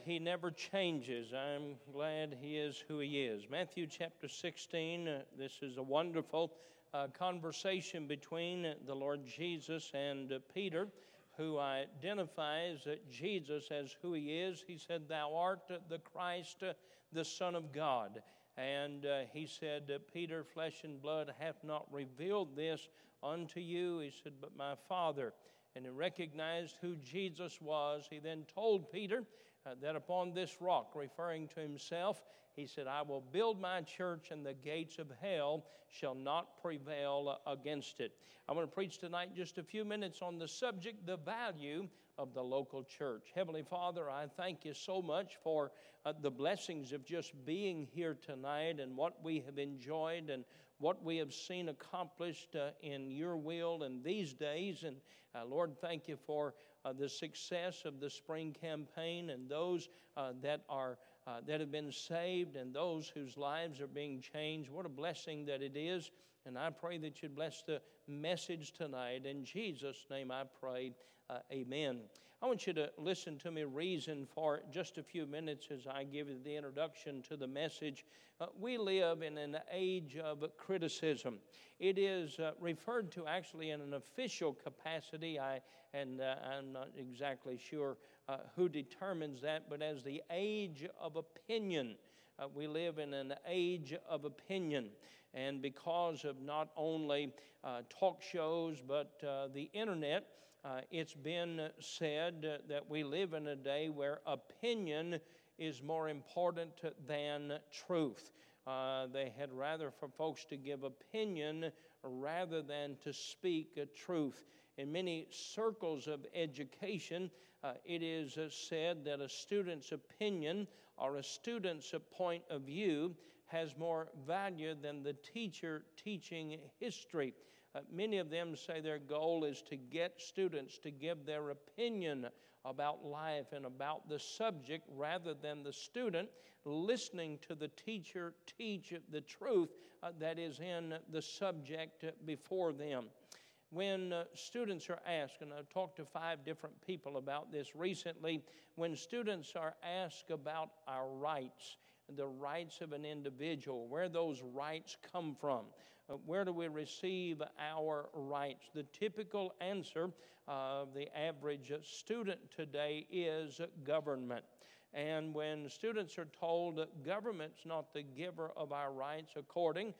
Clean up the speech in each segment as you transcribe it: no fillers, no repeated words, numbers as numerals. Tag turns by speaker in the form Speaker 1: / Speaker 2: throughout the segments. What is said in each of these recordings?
Speaker 1: He never changes. I'm glad He is who He is. Matthew chapter 16, this is a wonderful conversation between the Lord Jesus and Peter, who identifies Jesus as who He is. He said, "Thou art the Christ, the Son of God." And He said, "Peter, flesh and blood hath not revealed this unto you." He said, "But my Father." And he recognized who Jesus was. He then told Peter that upon this rock, referring to himself, he said, "I will build my church, and the gates of hell shall not prevail against it." I want to preach tonight just a few minutes on the subject, the value of the local church. Heavenly Father, I thank you so much for the blessings of just being here tonight and what we have enjoyed and what we have seen accomplished in your will in these days. And Lord, thank you for the success of the spring campaign and those that have been saved and those whose lives are being changed. What a blessing that it is. And I pray that you'd bless the message tonight. In Jesus' name I pray, amen. I want you to listen to me reason for just a few minutes as I give you the introduction to the message. We live in an age of criticism. It is referred to actually in an official capacity, I'm not exactly sure who determines that, but as the age of opinion. We live in an age of opinion. And because of not only talk shows, but the internet, it's been said that we live in a day where opinion is more important than truth. They had rather for folks to give opinion rather than to speak a truth. In many circles of education, it is said that a student's opinion or a student's point of view has more value than the teacher teaching history. Many of them say their goal is to get students to give their opinion about life and about the subject rather than the student listening to the teacher teach the truth that is in the subject before them. When students are asked, and I've talked to 5 different people about this recently, when students are asked about our rights, the rights of an individual, where those rights come from, where do we receive our rights? The typical answer of the average student today is government. And when students are told that government's not the giver of our rights according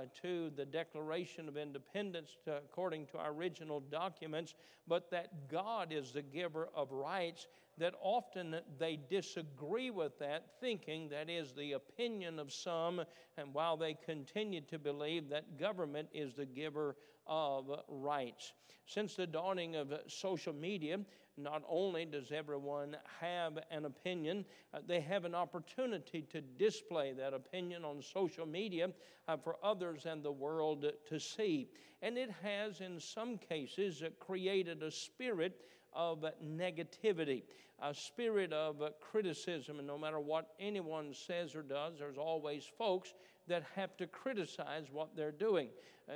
Speaker 1: to the Declaration of Independence, according to our original documents, but that God is the giver of rights, that often they disagree with that, thinking that is the opinion of some, and while they continue to believe that government is the giver of rights. Since the dawning of social media, not only does everyone have an opinion, they have an opportunity to display that opinion on social media for others and the world to see. And it has, in some cases, created a spirit of negativity, a spirit of criticism. And no matter what anyone says or does, there's always folks that have to criticize what they're doing.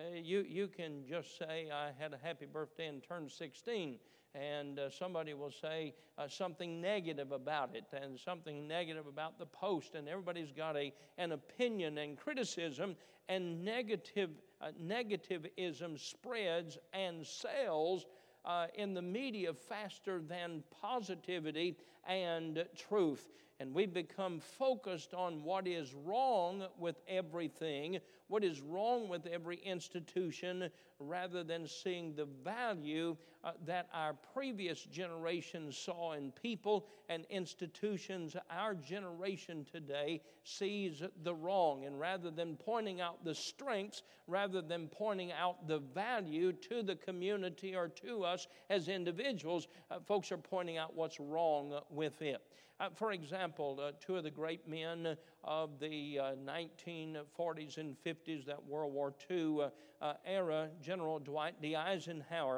Speaker 1: You can just say, "I had a happy birthday and turned 16. And somebody will say something negative about it and something negative about the post. And everybody's got an opinion and criticism, and negativism spreads and sells in the media faster than positivity and truth. And we've become focused on what is wrong with everything, what is wrong with every institution, rather than seeing the value that our previous generation saw in people and institutions. Our generation today sees the wrong, and rather than pointing out the strengths, rather than pointing out the value to the community or to us as individuals, folks are pointing out what's wrong with it. For example, 2 of the great men of the 1940s and 50s, that World War II era, General Dwight D. Eisenhower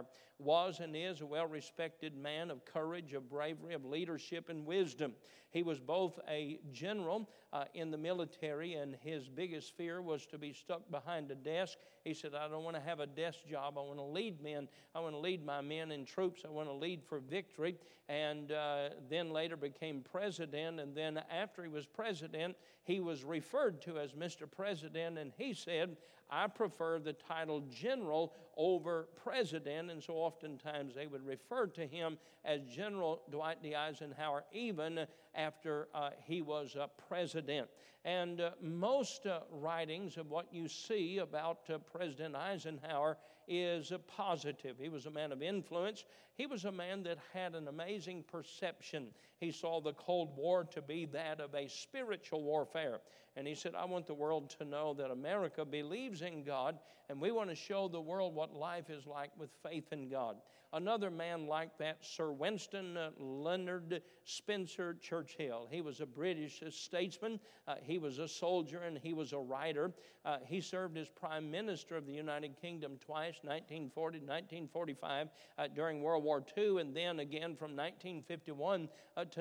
Speaker 1: was and is a well-respected man of courage, of bravery, of leadership, and wisdom. He was both a general in the military, and his biggest fear was to be stuck behind a desk. He said, I don't want to have a desk job. I want to lead men. I want to lead my men and troops. I want to lead for victory. And then later became president. And then after he was president, he was referred to as Mr. President. And he said, I prefer the title general over president. And so oftentimes they would refer to him as General Dwight D. Eisenhower, even after he was president. And most writings of what you see about President Eisenhower is positive. He was a man of influence. He was a man that had an amazing perception. He saw the Cold War to be that of a spiritual warfare. And he said, I want the world to know that America believes in God, and we want to show the world what life is like with faith in God. Another man like that, Sir Winston Leonard Spencer Churchill. He was a British statesman. He was a soldier, and he was a writer. He served as Prime Minister of the United Kingdom twice, 1940 to 1945, during World War II, and then again from 1951 to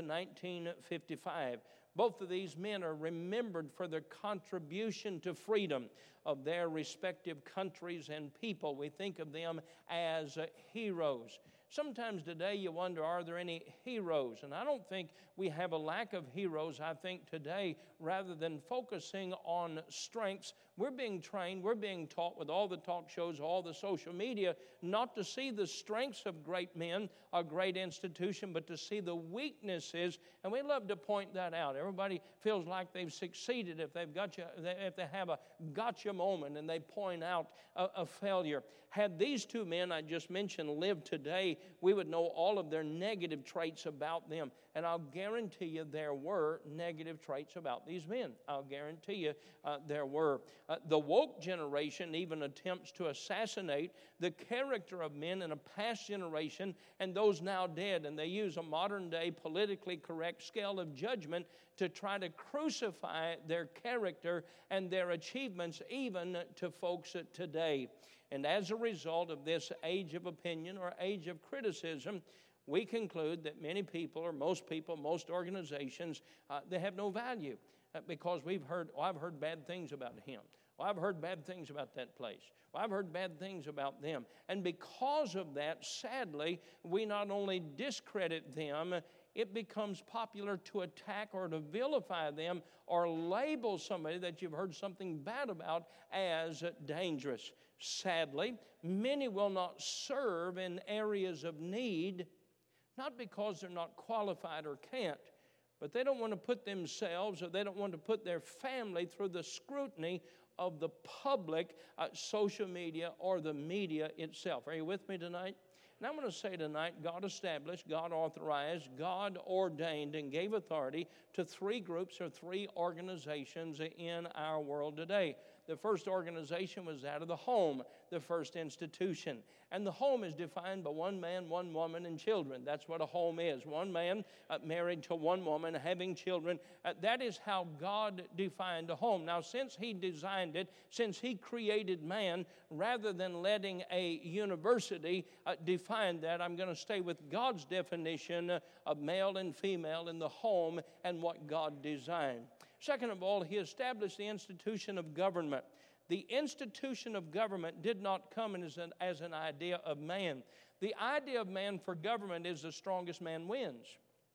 Speaker 1: 1955. Both of these men are remembered for their contribution to freedom of their respective countries and people. We think of them as heroes. Sometimes today you wonder, are there any heroes? And I don't think we have a lack of heroes. I think today, rather than focusing on strengths, we're being trained, we're being taught with all the talk shows, all the social media, not to see the strengths of great men or great institution, but to see the weaknesses. And we love to point that out. Everybody feels like they've succeeded if they have a gotcha moment and they point out a failure. Had these two men I just mentioned lived today, we would know all of their negative traits about them. And I'll guarantee you there were negative traits about these men. I'll guarantee you there were. The woke generation even attempts to assassinate the character of men in a past generation and those now dead. And they use a modern-day politically correct scale of judgment to try to crucify their character and their achievements even to folks today. And as a result of this age of opinion or age of criticism, we conclude that many people, or most people, most organizations, they have no value because I've heard bad things about him. Well, I've heard bad things about that place. Well, I've heard bad things about them. And because of that, sadly, we not only discredit them, it becomes popular to attack or to vilify them or label somebody that you've heard something bad about as dangerous. Sadly, many will not serve in areas of need, not because they're not qualified or can't, but they don't want to put themselves or they don't want to put their family through the scrutiny of the public, social media, or the media itself. Are you with me tonight? And I'm going to say tonight, God established, God authorized, God ordained, and gave authority to three groups or three organizations in our world today. The first organization was that of the home, the first institution. And the home is defined by one man, one woman, and children. That's what a home is. One man married to one woman, having children. That is how God defined a home. Now, since He designed it, since He created man, rather than letting a university define that, I'm going to stay with God's definition of male and female in the home and what God designed. Second of all, He established the institution of government. The institution of government did not come as an idea of man. The idea of man for government is the strongest man wins.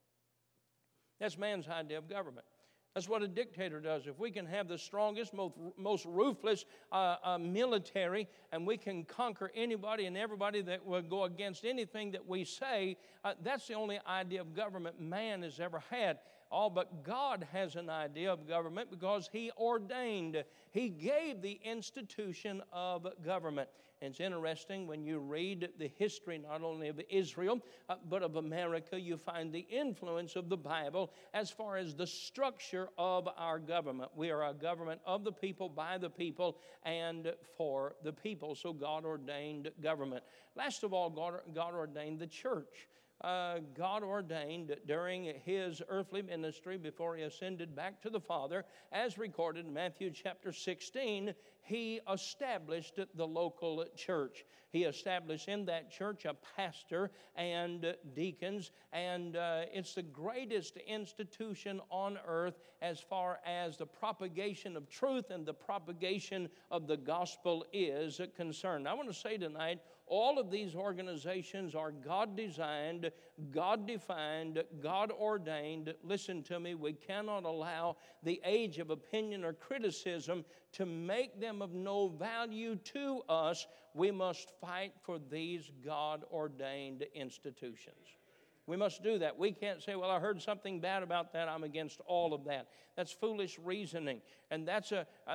Speaker 1: That's man's idea of government. That's what a dictator does. If we can have the strongest, most ruthless military, and we can conquer anybody and everybody that will go against anything that we say, that's the only idea of government man has ever had. All but God has an idea of government because He ordained. He gave the institution of government. And it's interesting when you read the history not only of Israel but of America, you find the influence of the Bible as far as the structure of our government. We are a government of the people, by the people, and for the people. So God ordained government. Last of all, God ordained the church. God ordained during his earthly ministry before he ascended back to the Father, as recorded in Matthew chapter 16, he established the local church. He established in that church a pastor and deacons, and it's the greatest institution on earth as far as the propagation of truth and the propagation of the gospel is concerned. I want to say tonight, all of these organizations are God-designed, God-defined, God-ordained. Listen to me, we cannot allow the age of opinion or criticism to make them of no value to us. We must fight for these God-ordained institutions. We must do that. We can't say, well, I heard something bad about that, I'm against all of that. That's foolish reasoning. And that's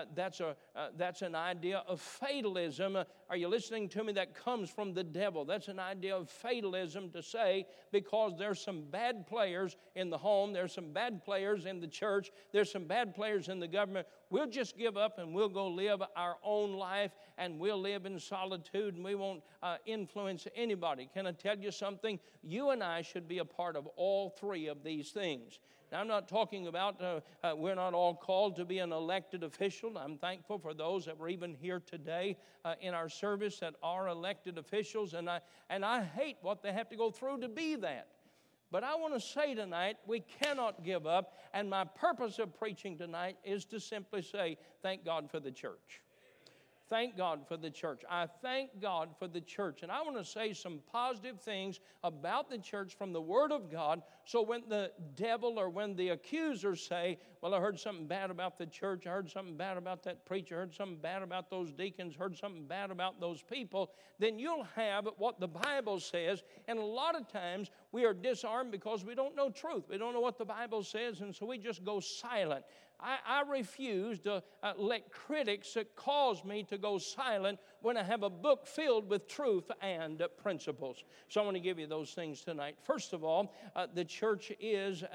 Speaker 1: an idea of fatalism. Are you listening to me? That comes from the devil. That's an idea of fatalism to say, because there's some bad players in the home, there's some bad players in the church, there's some bad players in the government, we'll just give up and we'll go live our own life and we'll live in solitude and we won't influence anybody. Can I tell you something? You and I should be a part of all three of these things. Now, I'm not talking about we're not all called to be an elected official. I'm thankful for those that were even here today in our service that are elected officials, and I hate what they have to go through to be that. But I want to say tonight, we cannot give up, and my purpose of preaching tonight is to simply say, thank God for the church. Thank God for the church. I thank God for the church. And I want to say some positive things about the church from the Word of God, so when the devil or when the accusers say, well, I heard something bad about the church, I heard something bad about that preacher, I heard something bad about those deacons, heard something bad about those people, then you'll have what the Bible says. And a lot of times we are disarmed because we don't know truth. We don't know what the Bible says, and so we just go silent. I refuse to let critics cause me to go silent when I have a book filled with truth and principles. So I want to give you those things tonight. First of all, the church is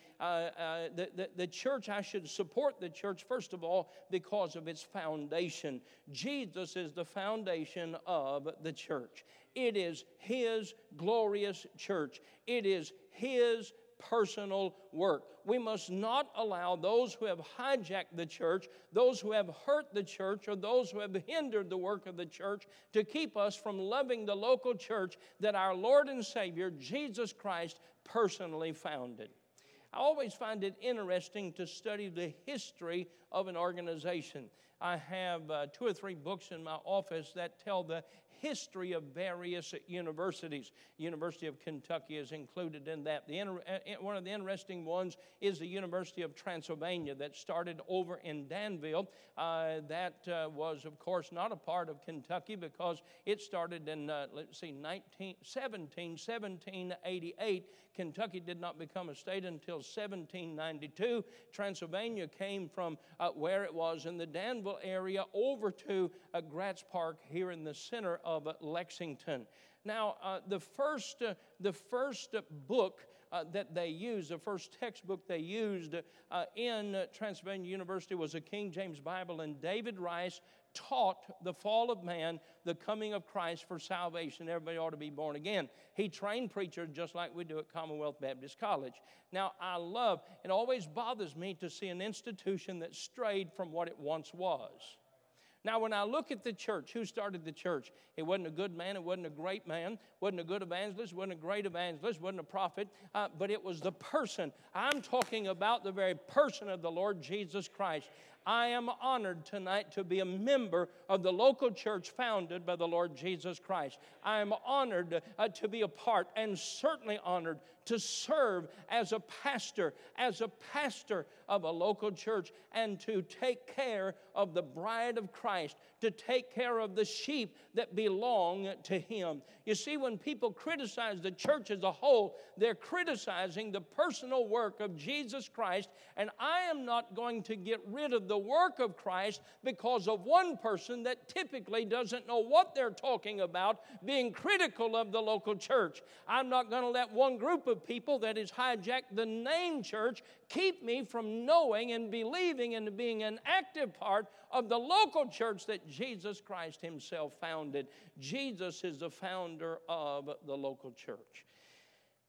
Speaker 1: the church, I should support the church, first of all, because of its foundation. Jesus is the foundation of the church. It is His glorious church. It is His personal work. We must not allow those who have hijacked the church, those who have hurt the church, or those who have hindered the work of the church to keep us from loving the local church that our Lord and Savior, Jesus Christ, personally founded. I always find it interesting to study the history of an organization. I have 2 or 3 books in my office that tell the history of various universities. University of Kentucky is included in that. One of the interesting ones is the University of Transylvania that started over in Danville. That was, of course, not a part of Kentucky because it started in, 1788. Kentucky did not become a state until 1792. Transylvania came from where it was in the Danville area over to Gratz Park here in the center of Lexington. Now, the first book that they used, the first textbook they used in Transylvania University was a King James Bible, and David Rice taught the fall of man, the coming of Christ for salvation. Everybody ought to be born again. He trained preachers just like we do at Commonwealth Baptist College. Now, it always bothers me to see an institution that strayed from what it once was. Now, when I look at the church, who started the church? It wasn't a good man, it wasn't a great man, wasn't a good evangelist, wasn't a great evangelist, wasn't a prophet, but it was the person. I'm talking about the very person of the Lord Jesus Christ. I am honored tonight to be a member of the local church founded by the Lord Jesus Christ. I am honored to be a part, and certainly honored to serve as a pastor of a local church, and to take care of the bride of Christ, to take care of the sheep that belong to Him. You see, when people criticize the church as a whole, they're criticizing the personal work of Jesus Christ, and I am not going to get rid of the work of Christ because of one person that typically doesn't know what they're talking about being critical of the local church. I'm not going to let one group of people that has hijacked the name church keep me from knowing and believing and being an active part of the local church that Jesus Christ Himself founded. Jesus is the founder of the local church.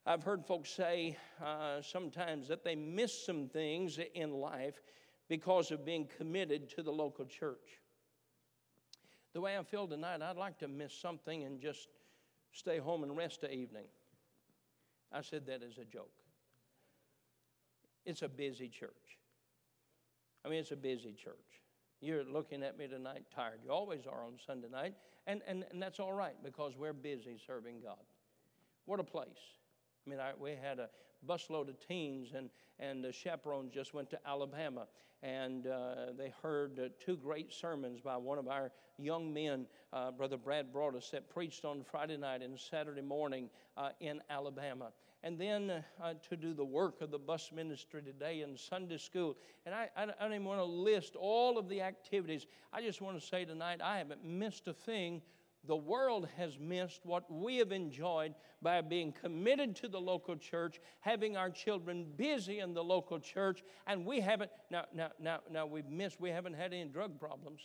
Speaker 1: I've heard folks say sometimes that they miss some things in life because of being committed to the local church. The way I feel tonight, I'd like to miss something and just stay home and rest the evening. I said that as a joke. It's a busy church. I mean, it's a busy church. You're looking at me tonight tired. You always are on Sunday night. And that's all right because we're busy serving God. What a place. I mean, we had a busload of teens, and the chaperones just went to Alabama. And they heard two great sermons by one of our young men, Brother Brad Broadus, that preached on Friday night and Saturday morning in Alabama. And then to do the work of the bus ministry today in Sunday school. And I don't even want to list all of the activities. I just want to say tonight, I haven't missed a thing. The world has missed what we have enjoyed by being committed to the local church, having our children busy in the local church, and we haven't, now we've missed, we haven't had any drug problems.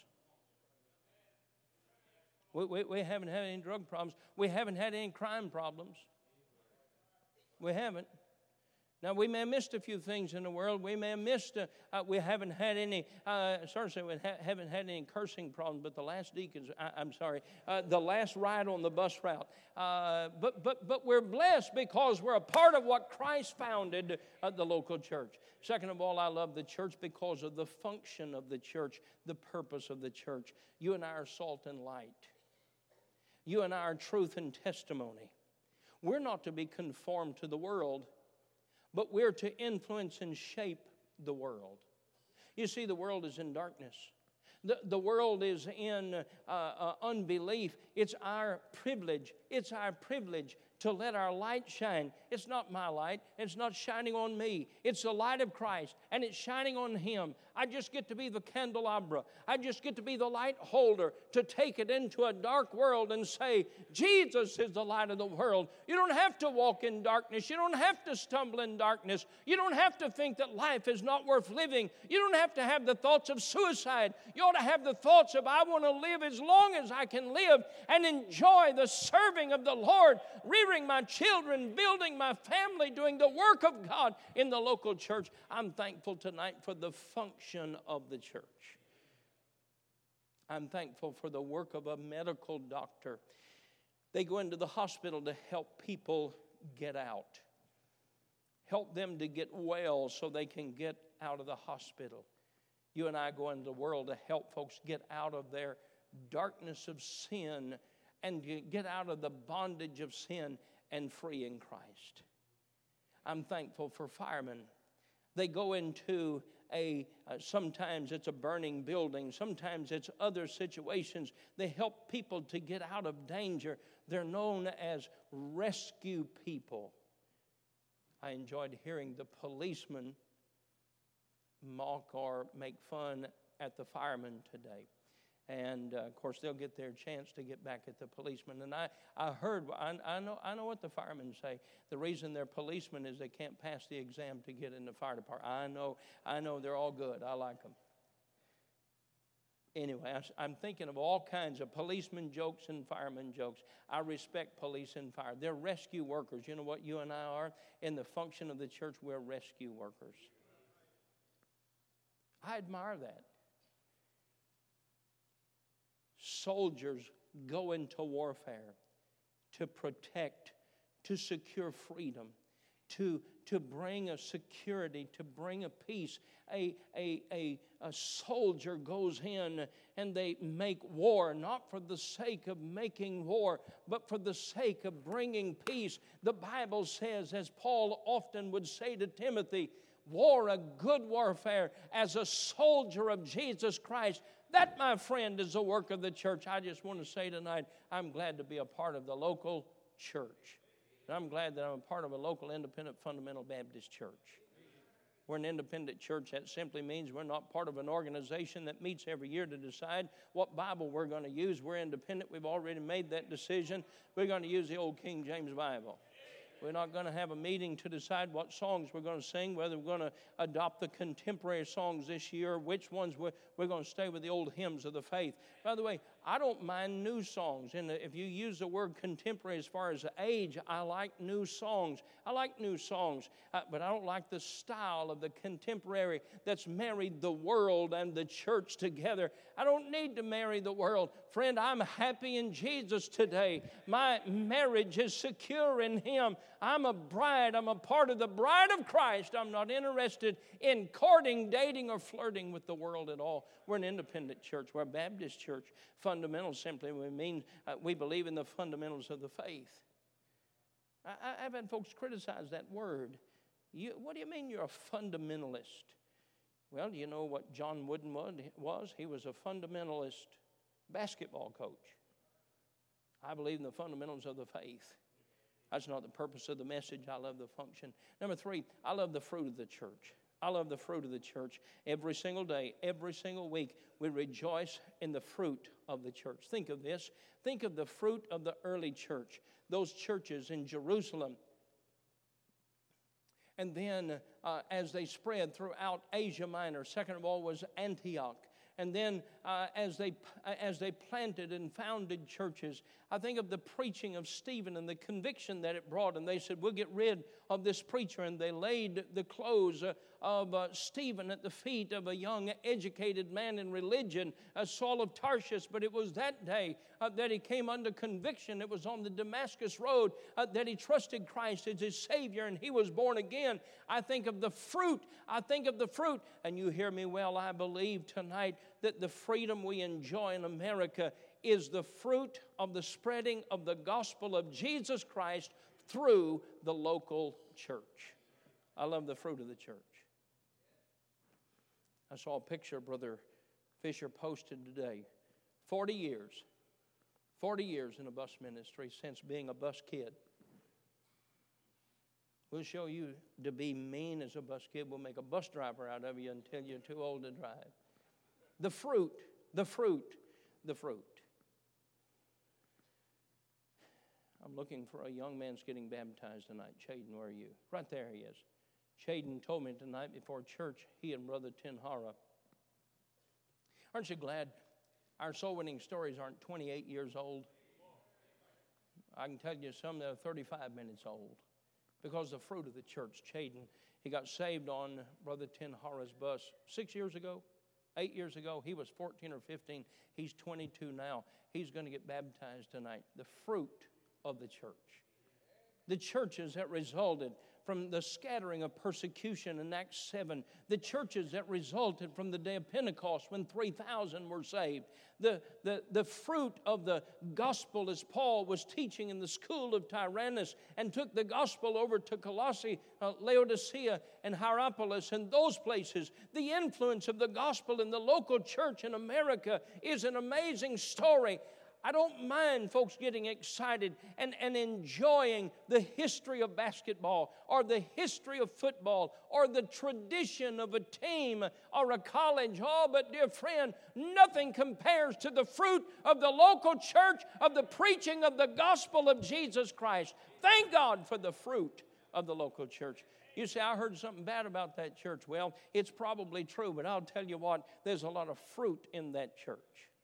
Speaker 1: We haven't had any drug problems. We haven't had any crime problems. We haven't. Now, we may have missed a few things in the world. We may have missed, we haven't had any, haven't had any cursing problems, but the last deacons, the last ride on the bus route. But we're blessed because we're a part of what Christ founded the local church. Second of all, I love the church because of the function of the church, the purpose of the church. You and I are salt and light. You and I are truth and testimony. We're not to be conformed to the world, but we're to influence and shape the world. You see, the world is in darkness. The world is in unbelief. It's our privilege. It's our privilege to let our light shine. It's not my light. It's not shining on me. It's the light of Christ, and it's shining on Him. I just get to be the candelabra. I just get to be the light holder to take it into a dark world and say, Jesus is the light of the world. You don't have to walk in darkness. You don't have to stumble in darkness. You don't have to think that life is not worth living. You don't have to have the thoughts of suicide. You ought to have the thoughts of, I want to live as long as I can live and enjoy the serving of the Lord, rearing my children, building my family, doing the work of God in the local church. I'm thankful tonight for the function of the church. I'm thankful for the work of a medical doctor. They go into the hospital to help people get out, help them to get well so they can get out of the hospital. You and I go into the world to help folks get out of their darkness of sin and get out of the bondage of sin and free in Christ. I'm thankful for firemen. They go into sometimes it's a burning building, sometimes it's other situations. They help people to get out of danger. They're known as rescue people. I enjoyed hearing the policemen mock or make fun at the firemen today. And, of course, they'll get their chance to get back at the policemen. And I heard, I know what the firemen say. The reason they're policemen is they can't pass the exam to get in the fire department. I know they're all good. I like them. Anyway, I'm thinking of all kinds of policeman jokes and fireman jokes. I respect police and fire. They're rescue workers. You know what you and I are? In the function of the church, we're rescue workers. I admire that. Soldiers go into warfare to protect, to secure freedom, to bring a security, to bring a peace. A soldier goes in and they make war, not for the sake of making war, but for the sake of bringing peace. The Bible says, as Paul often would say to Timothy, war a good warfare as a soldier of Jesus Christ. That, my friend, is the work of the church. I just want to say tonight, I'm glad to be a part of the local church. And I'm glad that I'm a part of a local independent fundamental Baptist church. We're an independent church. That simply means we're not part of an organization that meets every year to decide what Bible we're going to use. We're independent. We've already made that decision. We're going to use the old King James Bible. We're not going to have a meeting to decide what songs we're going to sing, whether we're going to adopt the contemporary songs this year, which ones we're going to stay with the old hymns of the faith. By the way, I don't mind new songs. And if you use the word contemporary as far as age, I like new songs. I like new songs, but I don't like the style of the contemporary that's married the world and the church together. I don't need to marry the world. Friend, I'm happy in Jesus today. My marriage is secure in Him. I'm a bride. I'm a part of the bride of Christ. I'm not interested in courting, dating, or flirting with the world at all. We're an independent church. We're a Baptist church. Fundamentals simply mean we believe in the fundamentals of the faith. I've had folks criticize that word. What do you mean you're a fundamentalist? Well, do you know what John Wooden was? He was a fundamentalist basketball coach. I believe in the fundamentals of the faith. That's not the purpose of the message. I love the function. Number 3, I love the fruit of the church. I love the fruit of the church. Every single day, every single week, we rejoice in the fruit of the church. Think of this. Think of the fruit of the early church. Those churches in Jerusalem. And then as they spread throughout Asia Minor, second of all was Antioch. And then as they planted and founded churches, I think of the preaching of Stephen and the conviction that it brought. And they said, we'll get rid of this preacher. And they laid the clothes of Stephen at the feet of a young educated man in religion, Saul of Tarsus. But it was that day that he came under conviction. It was on the Damascus road that he trusted Christ as his Savior, and he was born again. I think of the fruit. I think of the fruit. And you hear me well, I believe tonight that the freedom we enjoy in America is the fruit of the spreading of the gospel of Jesus Christ through the local church. I love the fruit of the church. I saw a picture Brother Fisher posted today. 40 years in a bus ministry since being a bus kid. We'll show you to be mean as a bus kid. We'll make a bus driver out of you until you're too old to drive. The fruit, the fruit, the fruit. I'm looking for a young man's getting baptized tonight. Chaden, where are you? Right there he is. Chaden told me tonight before church, he and Brother Tinhara. Aren't you glad our soul winning stories aren't 28 years old? I can tell you some that are 35 minutes old. Because the fruit of the church, Chaden, he got saved on Brother Tinhara's bus 6 years ago, 8 years ago. He was 14 or 15. He's 22 now. He's going to get baptized tonight. The fruit of the church. The churches that resulted from the scattering of persecution in Acts 7. The churches that resulted from the day of Pentecost when 3,000 were saved. The fruit of the gospel as Paul was teaching in the school of Tyrannus and took the gospel over to Colossae, Laodicea, and Hierapolis and those places. The influence of the gospel in the local church in America is an amazing story. I don't mind folks getting excited and enjoying the history of basketball or the history of football or the tradition of a team or a college. Oh, but dear friend, nothing compares to the fruit of the local church, of the preaching of the gospel of Jesus Christ. Thank God for the fruit of the local church. You say, I heard something bad about that church. Well, it's probably true, but I'll tell you what, there's a lot of fruit in that church.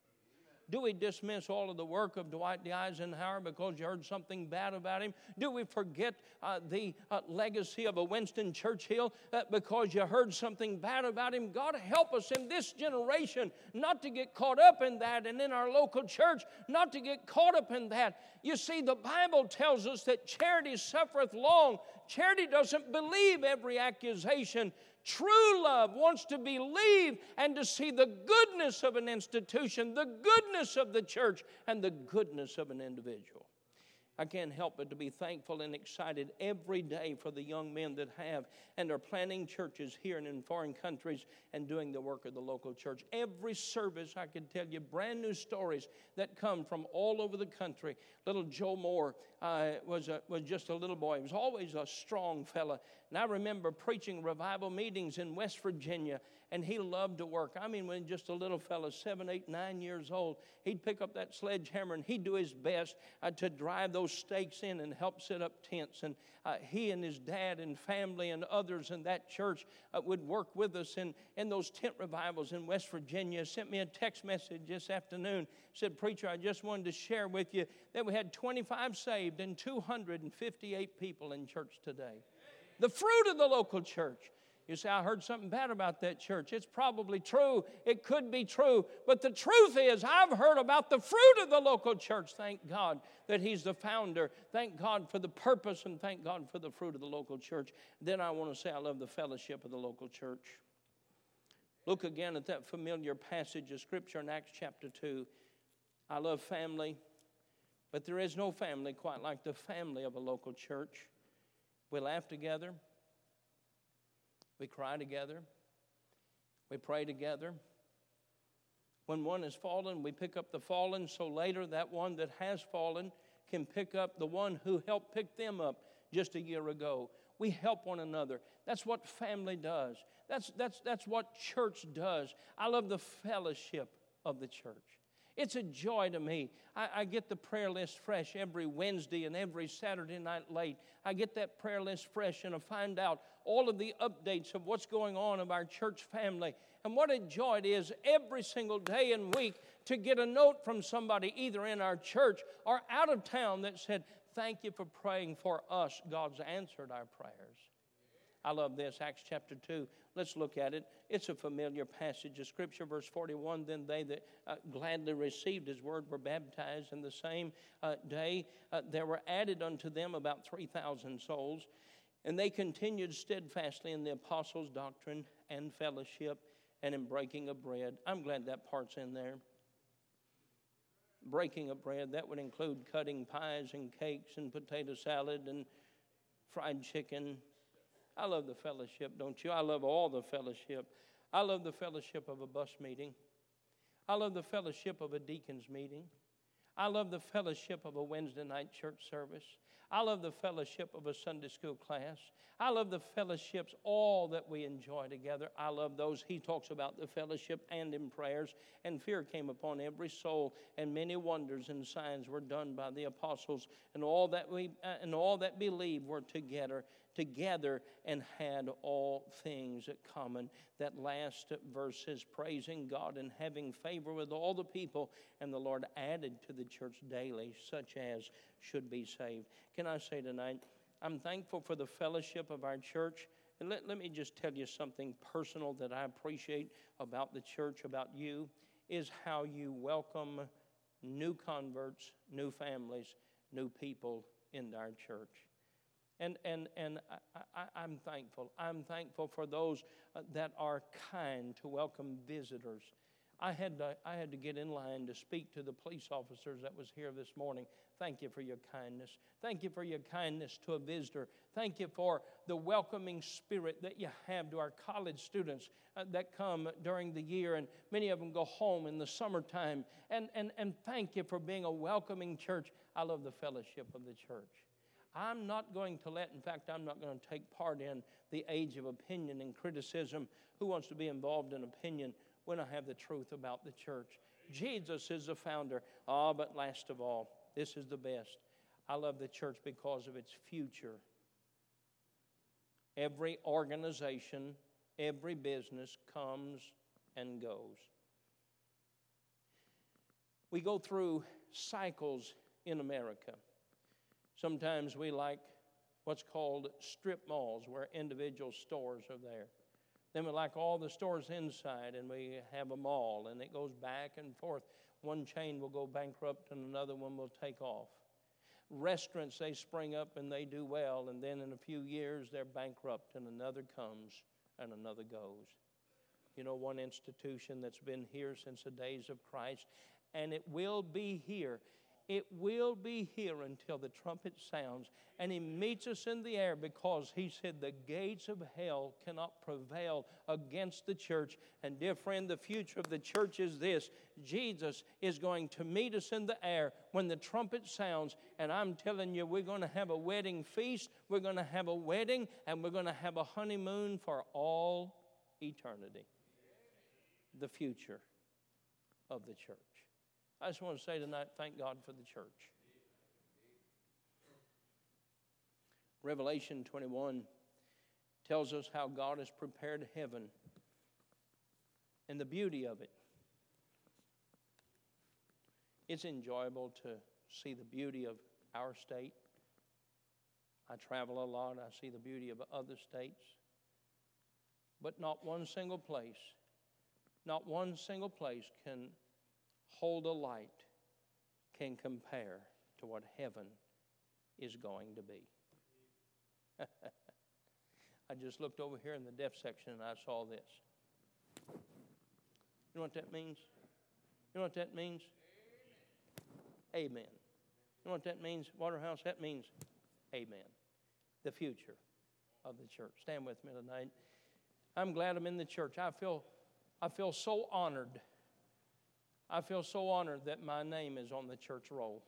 Speaker 1: Do we dismiss all of the work of Dwight D. Eisenhower because you heard something bad about him? Do we forget the legacy of a Winston Churchill because you heard something bad about him? God help us in this generation not to get caught up in that, and in our local church not to get caught up in that. You see, the Bible tells us that charity suffereth long. Charity doesn't believe every accusation. True love wants to believe and to see the goodness of an institution, the goodness of the church, and the goodness of an individual. I can't help but to be thankful and excited every day for the young men that have and are planting churches here and in foreign countries and doing the work of the local church. Every service, I can tell you brand new stories that come from all over the country. Little Joe Moore was just a little boy. He was always a strong fella. And I remember preaching revival meetings in West Virginia, and he loved to work. I mean, when just a little fellow, 7, 8, 9 years old, he'd pick up that sledgehammer and he'd do his best to drive those stakes in and help set up tents. And he and his dad and family and others in that church would work with us in those tent revivals in West Virginia. Sent me a text message this afternoon. Said, "Preacher, I just wanted to share with you that we had 25 saved and 258 people in church today." The fruit of the local church. You say, "I heard something bad about that church." It's probably true. It could be true. But the truth is, I've heard about the fruit of the local church. Thank God that He's the founder. Thank God for the purpose, and thank God for the fruit of the local church. Then I want to say I love the fellowship of the local church. Look again at that familiar passage of Scripture in Acts chapter 2. I love family, but there is no family quite like the family of a local church. We laugh together. We cry together. We pray together. When one has fallen, we pick up the fallen, so later that one that has fallen can pick up the one who helped pick them up just a year ago. We help one another. That's what family does. That's what church does. I love the fellowship of the church. It's a joy to me. I get the prayer list fresh every Wednesday and every Saturday night late. I get that prayer list fresh, and I find out all of the updates of what's going on of our church family. And what a joy it is every single day and week to get a note from somebody either in our church or out of town that said, "Thank you for praying for us. God's answered our prayers." I love this, Acts chapter 2. Let's look at it. It's a familiar passage of Scripture, verse 41. Then they that gladly received His word were baptized, and the same day there were added unto them about 3,000 souls. And they continued steadfastly in the apostles' doctrine and fellowship and in breaking of bread. I'm glad that part's in there. Breaking of bread, that would include cutting pies and cakes and potato salad and fried chicken. I love the fellowship, don't you? I love all the fellowship. I love the fellowship of a bus meeting. I love the fellowship of a deacon's meeting. I love the fellowship of a Wednesday night church service. I love the fellowship of a Sunday school class. I love the fellowships, all that we enjoy together. I love those. He talks about the fellowship and in prayers. And fear came upon every soul, and many wonders and signs were done by the apostles. And all that believed were together and had all things common. That last verse is praising God and having favor with all the people, and the Lord added to the church daily such as should be saved. Can I say tonight, I'm thankful for the fellowship of our church. And let me just tell you something personal that I appreciate about the church, about you, is how you welcome new converts, new families, new people into our church. And I'm thankful. I'm thankful for those that are kind to welcome visitors. I had to get in line to speak to the police officers that was here this morning. Thank you for your kindness. Thank you for your kindness to a visitor. Thank you for the welcoming spirit that you have to our college students that come during the year, and many of them go home in the summertime. And thank you for being a welcoming church. I love the fellowship of the church. I'm not going to take part in the age of opinion and criticism. Who wants to be involved in opinion when I have the truth about the church? Jesus is the founder. But last of all, this is the best. I love the church because of its future. Every organization, every business comes and goes. We go through cycles in America. Sometimes we like what's called strip malls, where individual stores are there. Then we like all the stores inside, and we have a mall, and it goes back and forth. One chain will go bankrupt, and another one will take off. Restaurants, they spring up and they do well, and then in a few years they're bankrupt, and another comes and another goes. You know, one institution that's been here since the days of Christ, and it will be here. it will be here until the trumpet sounds. And He meets us in the air because He said the gates of hell cannot prevail against the church. And dear friend, the future of the church is this. Jesus is going to meet us in the air when the trumpet sounds. And I'm telling you, we're going to have a wedding feast. We're going to have a wedding. And we're going to have a honeymoon for all eternity. The future of the church. I just want to say tonight, thank God for the church. Revelation 21 tells us how God has prepared heaven and the beauty of it. It's enjoyable to see the beauty of our state. I travel a lot. I see the beauty of other states. But not one single place can hold a light, can compare to what heaven is going to be. I just looked over here in the deaf section and I saw this. You know what that means? You know what that means? Amen. You know what that means, Waterhouse? That means amen. The future of the church. Stand with me tonight. I'm glad I'm in the church. I feel so honored. I feel so honored that my name is on the church roll.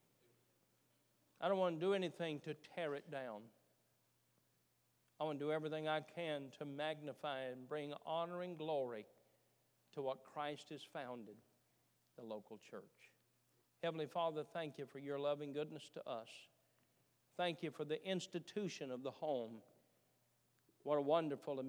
Speaker 1: I don't want to do anything to tear it down. I want to do everything I can to magnify and bring honor and glory to what Christ has founded, the local church. Heavenly Father, thank you for your loving goodness to us. Thank you for the institution of the home. What a wonderful